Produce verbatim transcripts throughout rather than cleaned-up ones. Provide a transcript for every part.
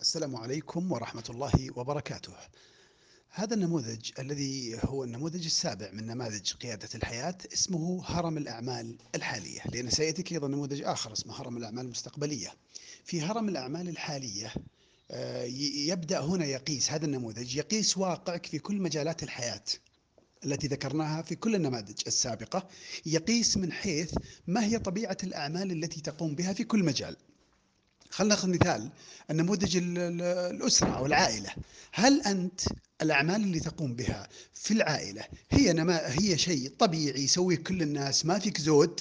السلام عليكم ورحمة الله وبركاته. هذا النموذج الذي هو النموذج السابع من نماذج قيادة الحياة اسمه هرم الأعمال الحالية، لأن سيأتيك أيضا نموذج آخر اسمه هرم الأعمال المستقبلية. في هرم الأعمال الحالية آه، يبدأ هنا يقيس هذا النموذج يقيس واقعك في كل مجالات الحياة التي ذكرناها في كل النماذج السابقة. يقيس من حيث ما هي طبيعة الأعمال التي تقوم بها في كل مجال. خلنا ناخذ مثال النموذج الأسرة أو العائلة. هل أنت الأعمال اللي تقوم بها في العائلة هي نما هي شيء طبيعي يسويه كل الناس ما فيك زود،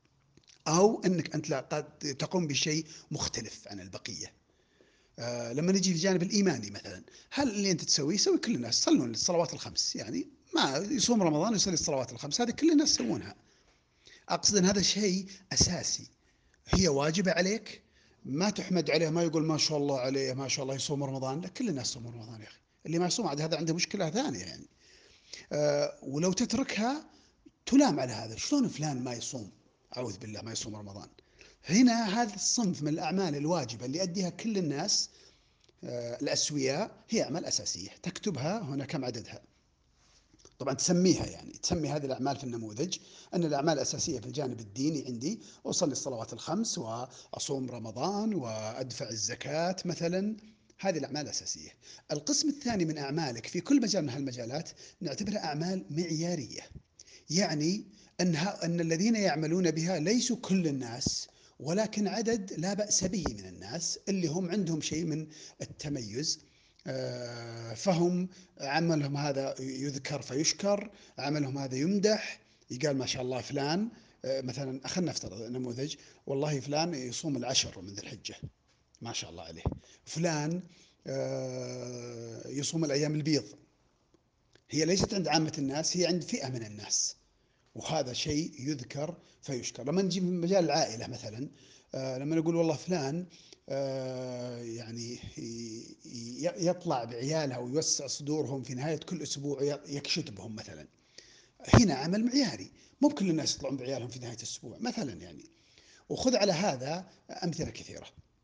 أو أنك أنت لا قد تقوم بشيء مختلف عن البقية؟ آه لما نجي في الجانب الإيماني مثلا، هل اللي أنت تسويه يسوي كل الناس؟ يصلون الصلوات الخمس، يعني ما يصوم رمضان ويصلي الصلوات الخمس، هذه كل الناس يسوونها. أقصد أن هذا شيء أساسي، هي واجبة عليك، ما تحمد عليه، ما يقول ما شاء الله عليه ما شاء الله يصوم رمضان. لا، كل الناس يصومون رمضان يا أخي، اللي ما يصوم عاد هذا عنده مشكلة ثانية يعني. أه ولو تتركها تلام على هذا، شلون فلان ما يصوم؟ أعوذ بالله، ما يصوم رمضان. هنا هذا الصنف من الأعمال الواجبة اللي يؤديها كل الناس، أه الأسوياء، هي أعمال أساسية تكتبها هنا كم عددها. طبعا تسميها، يعني تسمي هذه الأعمال في النموذج أن الأعمال الأساسية في الجانب الديني عندي أصلي الصلوات الخمس وأصوم رمضان وأدفع الزكاة مثلا. هذه الأعمال الأساسية. القسم الثاني من أعمالك في كل مجال من هالمجالات نعتبرها أعمال معيارية، يعني أنها أن الذين يعملون بها ليسوا كل الناس، ولكن عدد لا بأس به من الناس اللي هم عندهم شيء من التميز. آه، فهم عملهم هذا يذكر فيشكر، عملهم هذا يمدح، يقال ما شاء الله فلان. آه، مثلا خلينا نفترض نموذج، والله فلان يصوم العشر من ذي الحجة، ما شاء الله عليه. فلان آه، يصوم الأيام البيض. هي ليست عند عامة الناس، هي عند فئة من الناس، وهذا شيء يذكر فيشكر. لما نجي من مجال العائلة مثلا، آه، لما نقول والله فلان آه، يعني يطلع بعيالها ويوسع صدورهم في نهاية كل أسبوع يكشتبهم مثلا، هنا عمل معياري. مو كل الناس يطلعون بعيالهم في نهاية الأسبوع مثلا يعني. وخذ على هذا أمثلة كثيرة.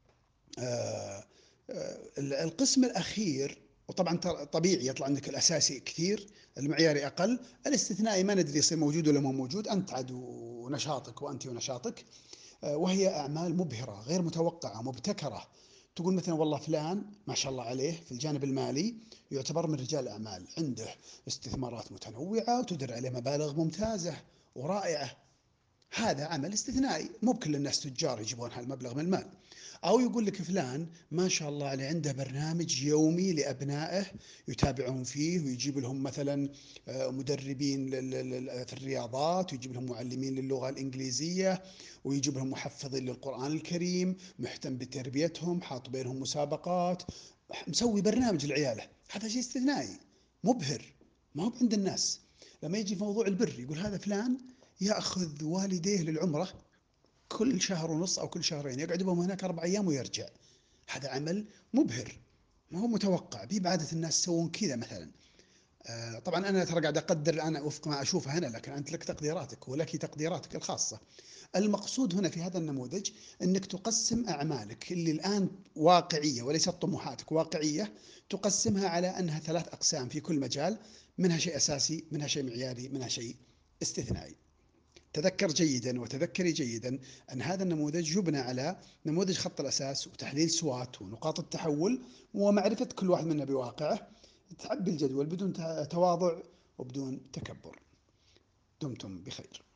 آه، آه، القسم الأخير، وطبعا طبيعي يطلع عندك الأساسي كثير، المعياري أقل، الاستثنائي ما ندري يصير موجود ولا مو موجود، أنت عاد ونشاطك وأنت ونشاطك. آه، وهي أعمال مبهرة غير متوقعة مبتكرة. تقول مثلا والله فلان ما شاء الله عليه في الجانب المالي يعتبر من رجال الأعمال، عنده استثمارات متنوعة وتدر عليه مبالغ ممتازة ورائعة. هذا عمل استثنائي، مو بكل الناس تجار يجيبون هالمبلغ من المال. أو يقول لك فلان ما شاء الله عليه عنده برنامج يومي لأبنائه يتابعهم فيه، ويجيب لهم مثلا آه، مدربين في الرياضات، ويجيب لهم معلمين للغة الإنجليزية، ويجيب لهم محفظين للقرآن الكريم، محتم بتربيتهم، حاط بينهم مسابقات، مسوي برنامج لعياله. هذا شيء استثنائي مبهر، ما هو عند الناس. لما يجي في موضوع البر يقول هذا فلان ياخذ والديه للعمره كل شهر ونص او كل شهرين، يقعد بهم هناك اربع ايام ويرجع. هذا عمل مبهر، ما هو متوقع به بعاده الناس يسوون كذا مثلا. آه طبعا انا ترى قاعد اقدر انا وفق ما اشوفه هنا، لكن انت لك تقديراتك ولك تقديراتك الخاصه. المقصود هنا في هذا النموذج انك تقسم اعمالك اللي الان واقعيه وليست طموحاتك واقعيه، تقسمها على انها ثلاث اقسام في كل مجال، منها شيء اساسي، منها شيء معياري، منها شيء استثنائي. تذكر جيدا وتذكري جيدا أن هذا النموذج يبنى على نموذج خط الأساس وتحليل سوات ونقاط التحول ومعرفة كل واحد منا بواقعه. تعبي الجدول بدون تواضع وبدون تكبر. دمتم بخير.